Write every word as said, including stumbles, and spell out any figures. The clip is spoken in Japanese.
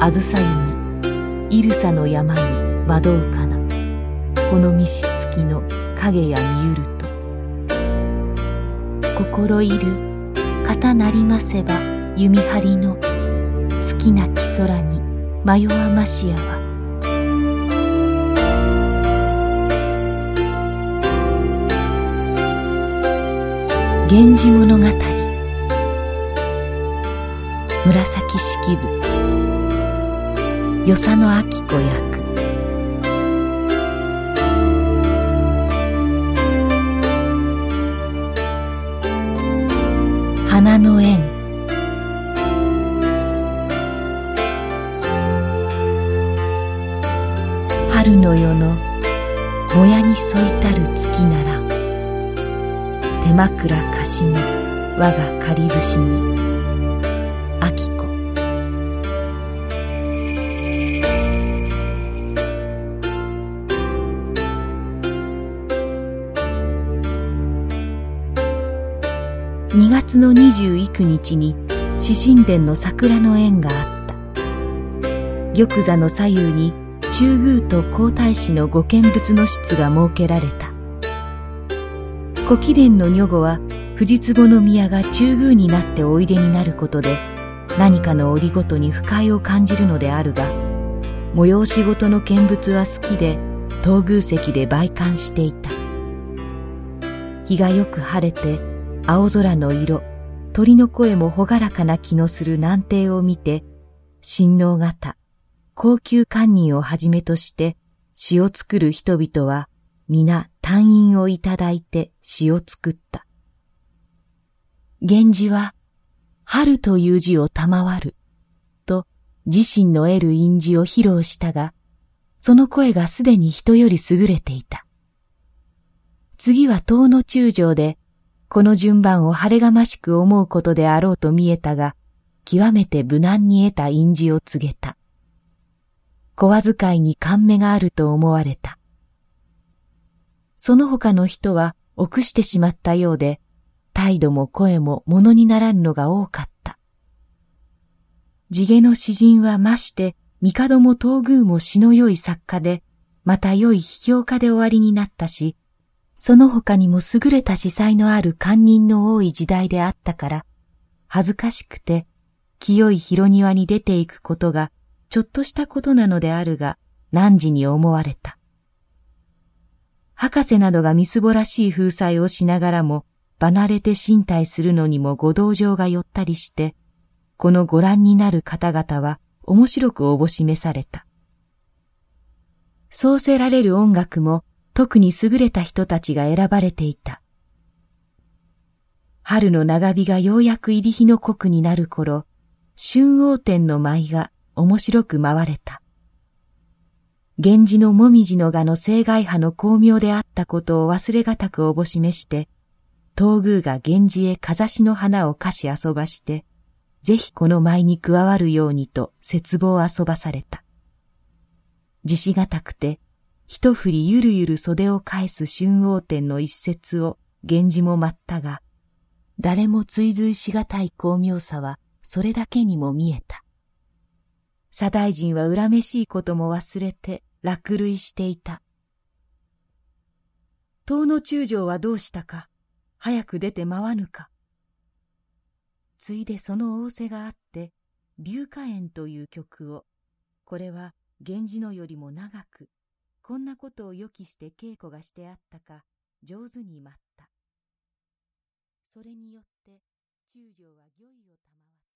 あずさ湯にイルサの山に惑うかな、この密室月の影や見うると、心いる肩なりませば弓張りの好きなき空に迷わましやは、源氏物語。紫式部与謝野晶子役。花の縁。春の夜のもやに添いたる月なら、手枕かしむ我がかりぶしに晶子。にがつの二十幾日に至神殿の桜の宴があった。玉座の左右に中宮と皇太子のご見物の室が設けられた。古貴殿の女御は藤壺宮が中宮になっておいでになることで、何かの折ごとに不快を感じるのであるが、催し事の見物は好きで東宮席で拝観していた。日がよく晴れて青空の色、鳥の声も朗らかな気のする南庭を見て、親王方、高級官人をはじめとして詩を作る人々は皆単飲をいただいて詩を作った。源氏は春という字を賜ると自身の得る印字を披露したが、その声がすでに人より優れていた。次は東の中将で、この順番を晴れがましく思うことであろうと見えたが、極めて無難に得た印字を告げた。小わ遣いに感銘があると思われた。その他の人は臆してしまったようで、態度も声も物にならぬのが多かった。地毛の詩人はまして、帝も東宮も詩の良い作家で、また良い批評家で終わりになったし、その他にも優れた詩才のある官人の多い時代であったから、恥ずかしくて、清い広庭に出ていくことが、ちょっとしたことなのであるが、汝に思われた。博士などがみすぼらしい風采をしながらも、離れて身体するのにもご同情が寄ったりして、このご覧になる方々は面白くおぼしめされた。そうせられる音楽も特に優れた人たちが選ばれていた。春の長日がようやく入り日の刻になる頃、春王天の舞が面白く舞われた。源氏のもみじの画の正外派の巧妙であったことを忘れがたくおぼしめして、東宮が源氏へかざしの花を貸し遊ばして、ぜひこの舞に加わるようにと切望を遊ばされた。自しがたくて、一振りゆるゆる袖を返す春王天の一節を源氏も舞ったが、誰も追随しがたい巧妙さはそれだけにも見えた。左大臣は恨めしいことも忘れて落涙していた。東の中将はどうしたか、早く出て舞わぬか。ついでその仰せがあって、龍華園という曲を、これは源氏のよりも長く、こんなことを予期して稽古がしてあったか、上手に舞った。それによって中将は御意を賜った。